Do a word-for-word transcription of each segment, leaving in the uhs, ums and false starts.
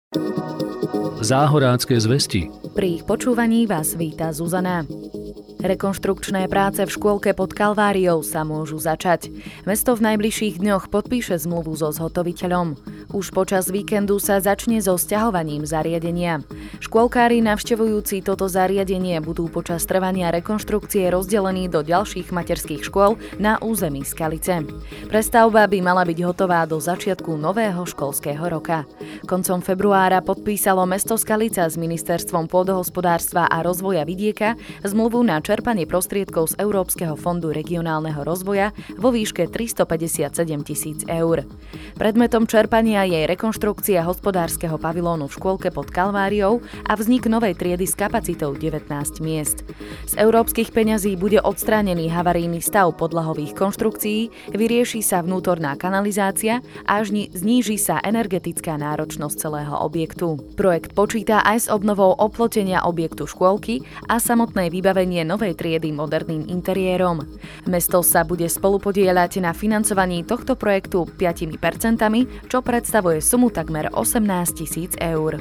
Záhorácké zvesti. Pri ich počúvaní vás víta Zuzana. Rekonštrukčné práce v škôlke pod Kalváriou sa môžu začať. Mesto v najbližších dňoch podpíše zmluvu so zhotoviteľom. Už počas víkendu sa začne so sťahovaním zariadenia. Škôlkári navštevujúci toto zariadenie budú počas trvania rekonštrukcie rozdelení do ďalších materských škôl na území Skalice. Prestavba by mala byť hotová do začiatku nového školského roka. Koncom februára podpísalo mesto Skalica s Ministerstvom pôdohospodárstva a rozvoja vidieka zmluvu na čerpanie prostriedkov z Európskeho fondu regionálneho rozvoja vo výške tristopäťdesiatsedem tisíc eur. Predmetom čerpania je rekonštrukcia hospodárskeho pavilónu v škôlke pod Kalváriou a vznik novej triedy s kapacitou devätnásť miest. Z európskych peňazí bude odstránený havarijný stav podlahových konštrukcií, vyrieši sa vnútorná kanalizácia a zníži sa energetická náročnosť celého objektu. Projekt počíta aj s obnovou oplotenia objektu škôlky a samotné vybavenie novej triedy moderným interiérom. Mesto sa bude spolupodieľať na financovaní tohto projektu päť percent, čo predstavuje sumu takmer osemnásť tisíc eur.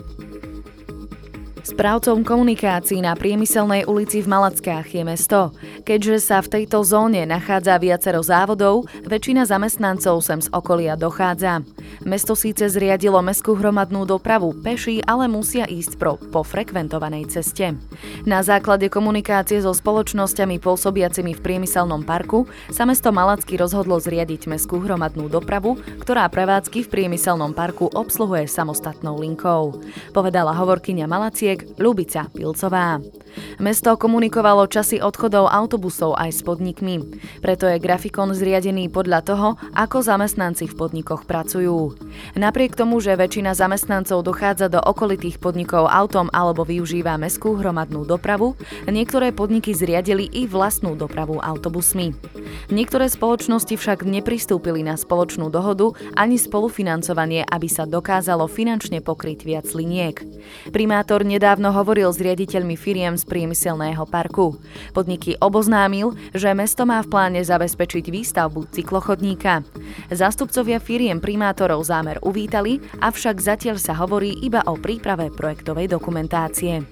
Správcom komunikácií na Priemyselnej ulici v Malackách je mesto. Keďže sa v tejto zóne nachádza viacero závodov, väčšina zamestnancov sem z okolia dochádza. Mesto síce zriadilo mestskú hromadnú dopravu peši, ale musia ísť pro, po frekventovanej ceste. Na základe komunikácie so spoločnosťami pôsobiacimi v priemyselnom parku sa mesto Malacky rozhodlo zriadiť mestskú hromadnú dopravu, ktorá prevádzky v priemyselnom parku obsluhuje samostatnou linkou, povedala hovorkyňa Malaciek Ľubica Pilcová. Mesto komunikovalo časy odchodov autobusov aj s podnikmi. Preto je grafikon zriadený podľa toho, ako zamestnanci v podnikoch pracujú. Napriek tomu, že väčšina zamestnancov dochádza do okolitých podnikov autom alebo využíva mestskú hromadnú dopravu, niektoré podniky zriadili i vlastnú dopravu autobusmi. Niektoré spoločnosti však nepristúpili na spoločnú dohodu ani spolufinancovanie, aby sa dokázalo finančne pokryť viac liniek. Primátor nedávno hovoril s riaditeľmi firiem z priemyselného parku. Podniky oboznámil, že mesto má v pláne zabezpečiť výstavbu cyklochodníka. Zástupcovia firiem primátorov zámer uvítali, avšak zatiaľ sa hovorí iba o príprave projektovej dokumentácie.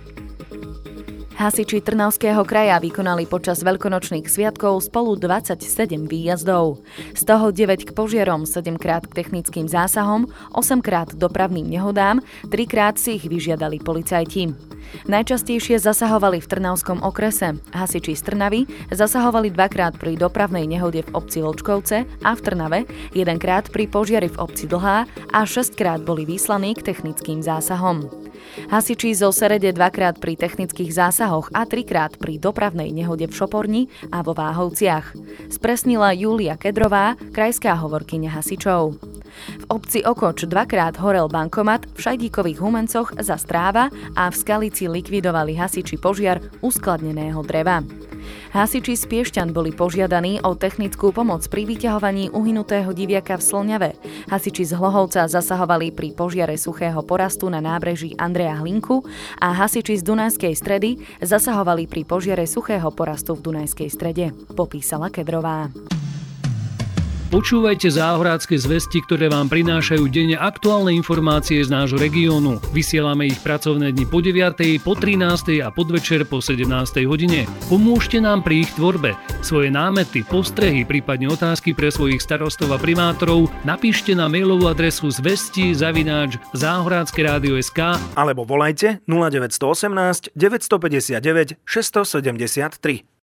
Hasiči Trnavského kraja vykonali počas veľkonočných sviatkov spolu dvadsaťsedem výjazdov. Z toho deväť k požiarom, sedem krát k technickým zásahom, osem krát dopravným nehodám, tri krát si ich vyžiadali policajti. Najčastejšie zasahovali v Trnavskom okrese. Hasiči z Trnavy zasahovali dvakrát pri dopravnej nehode v obci Ločkovce a v Trnave, jedenkrát pri požiari v obci Dlhá a šesťkrát boli vyslaní k technickým zásahom. Hasiči zo Serede dvakrát pri technických zásahoch a trikrát pri dopravnej nehode v Šoporni a vo Váhovciach. Spresnila Júlia Kedrová, krajská hovorkyňa hasičov. V obci Okoč dvakrát horel bankomat, v Šajdíkových Humencoch za stráva a v Skalici likvidovali hasiči požiar uskladneného dreva. Hasiči z Piešťan boli požiadaní o technickú pomoc pri vyťahovaní uhynutého diviaka v Slňave. Hasiči z Hlohovca zasahovali pri požiare suchého porastu na nábreží Andreja Hlinku a hasiči z Dunajskej Stredy zasahovali pri požiare suchého porastu v Dunajskej Strede, popísala Kedrová. Počúvajte Záhorácké zvesti, ktoré vám prinášajú denne aktuálne informácie z nášho regiónu. Vysielame ich pracovné dni po deviatej, po trinástej a podvečer po sedemnástej hodine. Pomôžte nám pri ich tvorbe. Svoje námety, postrehy, prípadne otázky pre svojich starostov a primátorov napíšte na mailovú adresu zvesti zavináč záhorácke rádio bodka es ká alebo volajte nula deväť jedna osem deväť päť deväť šesť sedem tri.